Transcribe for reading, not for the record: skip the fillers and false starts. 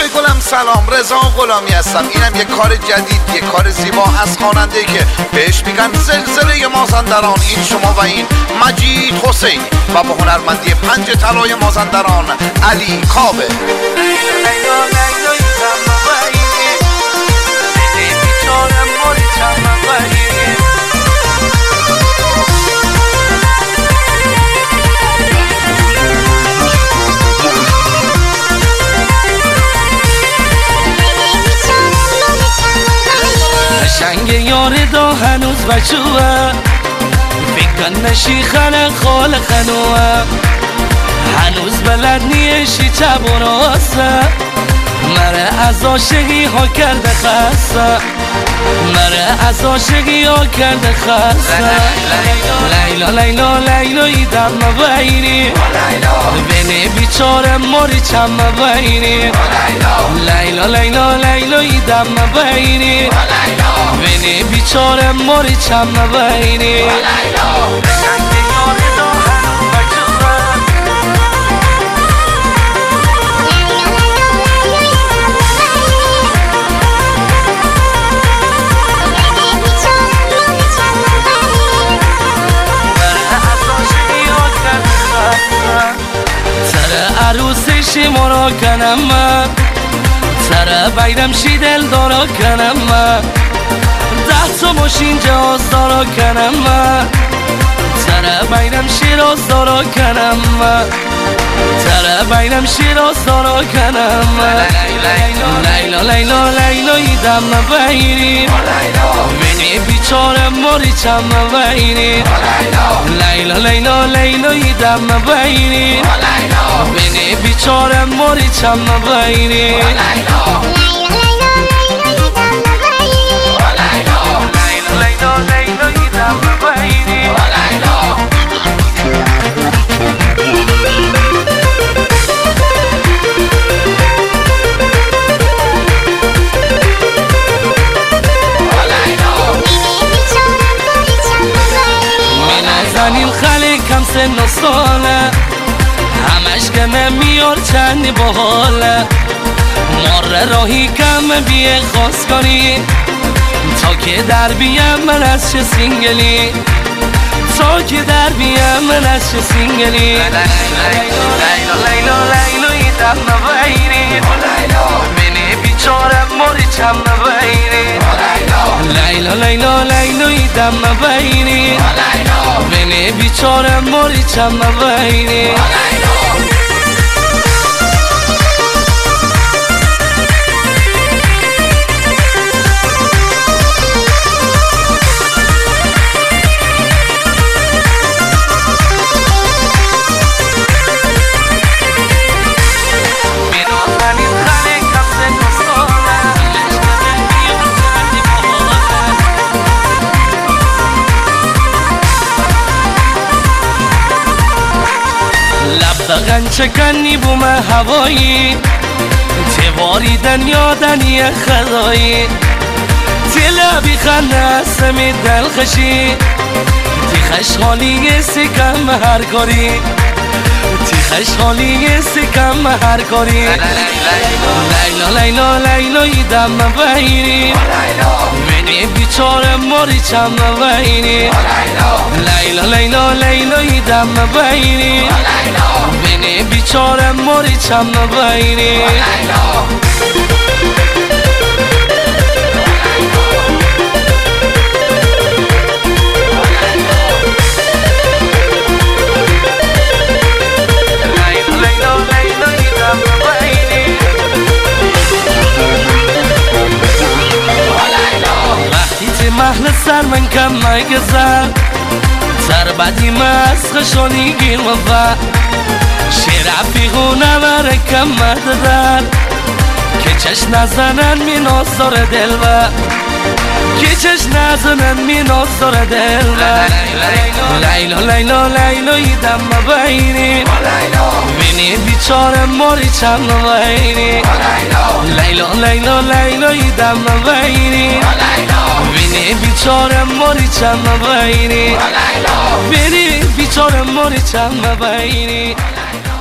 های گلم سلام، رضا غلامی هستم. اینم یه کار جدید، یه کار زیبا از خواننده که بهش میگن زلزله مازندران. این شما و این مجید حسینی و با هنرمندی پنج طلای مازندران علی کاوه. قشنگ یار دا هنوز بچوه، فکر نشی خلق خال خنوه، هنوز بلد نیشی چپ و راسته، مره از عاشقی ها کرده خسته، مره از عاشقی ها کرده خسته. لیلا لیلا لیلایی دم مبینی، بینی بیچاره موری چم مبینی. لیلا لیلا لیلایی دم مبینی، بینی بیچاره موری چم مبینی. عروسشی مرا کنم من، سر بیرم شی دل دارا کنم من، 10 تا ماشین جهاز دارا کنم من، سر بیرم شیراز دارا کنم من، سر بیرم شیراز دارا کنم من. لیلا لیلا لیلایی دم مبینی، بینی بیچاره موری چم مبینی. لیلا لیلا لیلایی دم مبینی، بینی بیچاره موری چم مبینی. زنیم خالی کم سن و ساله، همش کمه میار چندی باحاله، مار راهی کم بیه خواست کنی، تا که در بیم من از چه سینگلی، تا که در بیم من از چه سینگلی. لیلا لیلا لیلایی دم مبینی، بینی بیچاره موری چم مبینی. لیلا لیلا لیلایی دم مبینی، بینی بیچاره موری چم مبینی. لب چکنی بوم هوایی، تواریدن یادنی خدایی، تلابی خنده سمی دلخشی، تی خشحالی سکم هر کاری، تی خشحالی سکم هر کاری. لیلا لیلا لیلایی دم مبینی، بینی بیچاره موری چم مبینی. لیلا لیلا لیلایی دم مبینی، بینی بیچاره موری چم مبینی. محل سر من کم نگذر، سر بدی مسخ شونی گیر مفر، شیر افیقونه بره کم مددر، که چش نزنن می ناز داره دل بر، که چش نزنن می ناز داره دل بر. لیلا لیلا لیلایی دم مبینی، بینی بیچاره موری چم مبینی. لیلا لیلا لیلایی دم مبینی، بینی بیچاره موری چم مبینی، بینی بیچاره موری چم مبینی.